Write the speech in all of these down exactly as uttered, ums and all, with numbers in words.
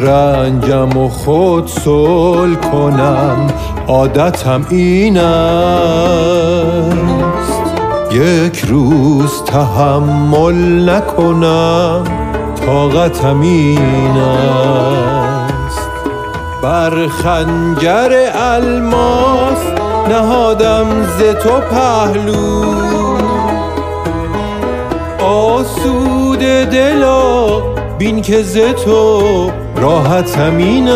رنجم و خود صلح کنم، عادتم این است. یک روز تحمل نکنم، طاقتم این است. بر خنجر الماس نهادم ز تو پهلو، آسود دلا بین که ز تو راحتم این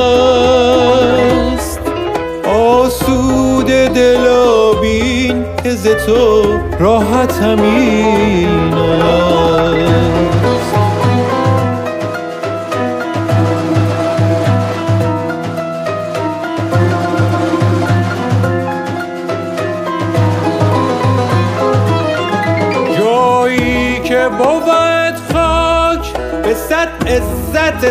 است. آسود دلا بین که ز تو راحتم این است. جایی که بود خاک به صد عزت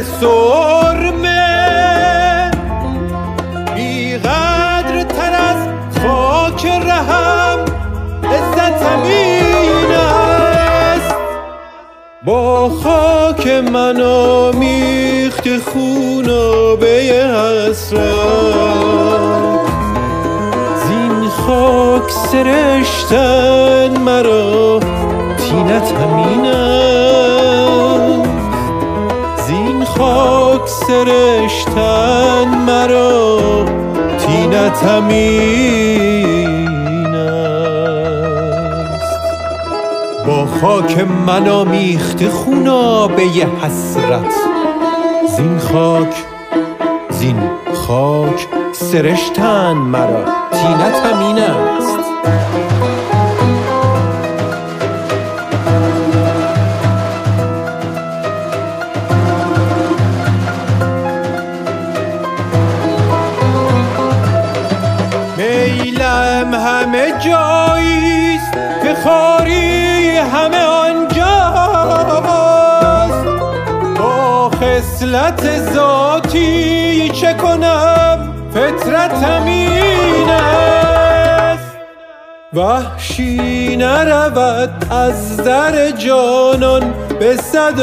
سرمه، بی قدر تر از خاک رهم عزتم این است. با خاک من آمیخت خونابه حسرت، زین خاک سرشتن مرا طینتم این است. زین خاک سرشتن مرا طینتم این است. با خاک من آمیخته خونابه حسرت، زین خاک زین خاک سرشتن مرا طینتم این است. میلم همه جاییست که خاری همه آنجاست. با خصلت ذاتی چه کنم فطرتم این است. وحشی نرود از در جانان به صد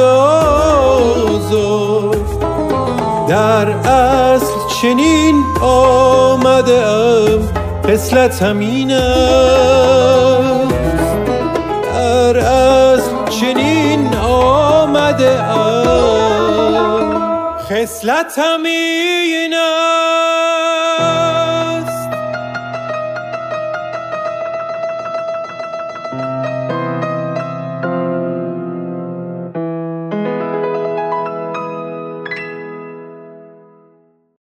آزار، در اصل چنین آمده ام خصلتم این است. در اصل چنین آمده ام خصلتم این است.